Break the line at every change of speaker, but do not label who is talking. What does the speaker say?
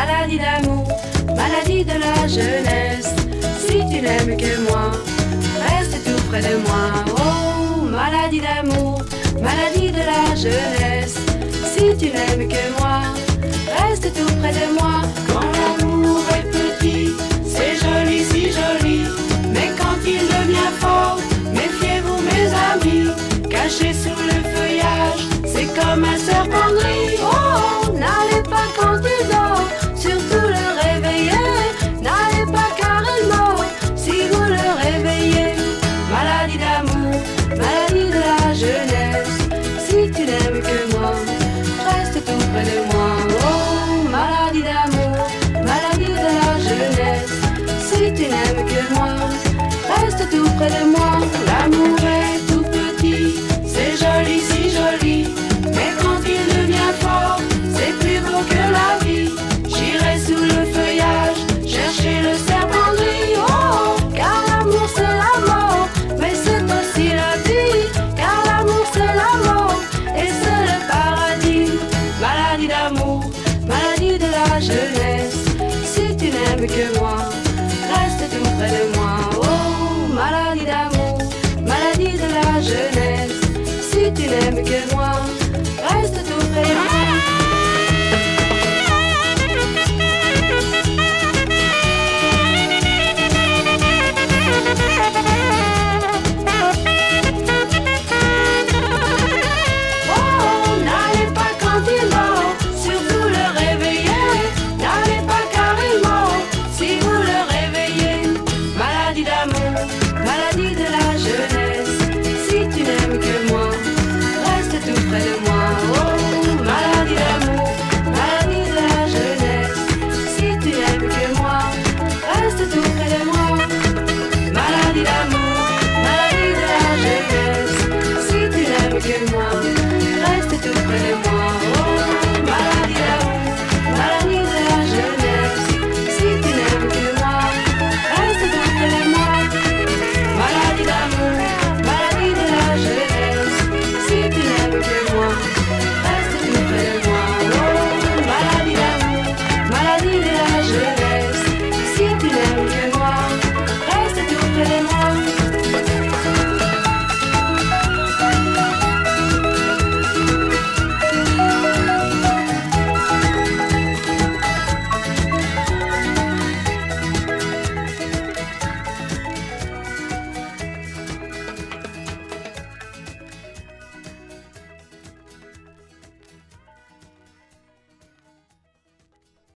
maladie d'amour, maladie de la jeunesse. Si tu n'aimes que moi, reste tout près de moi. Oh, maladie d'amour, maladie de la jeunesse. Si tu n'aimes que moi, reste tout près de moi. Quand l'amour est petit, c'est joli, si joli. Mais quand il devient fort, méfiez-vous mes amis. Caché sous le feuillage, c'est comme un serpent gris. Oh, n'allez pas quand il dort, surtout le réveiller. N'allez pas car il mord, si vous le réveillez. Maladie d'amour, maladie de la jeunesse. Si tu n'aimes que moi, reste tout près de moi. Oh, maladie d'amour, maladie de la jeunesse. Si tu n'aimes que moi, reste tout près de moi. L'amour est tout petit, c'est joli, si joli. Mais quand il devient fort, c'est plus beau que la vie. J'irai sous le feuillage, chercher le serpent gris. Oh, car l'amour c'est la mort, mais c'est aussi la vie. Car l'amour c'est la mort, et c'est le paradis. Maladie d'amour, maladie de la jeunesse. Si tu n'aimes que moi, reste tout près de moi. Oh, maladie d'amour, maladie de la jeunesse. Si tu n'aimes que moi,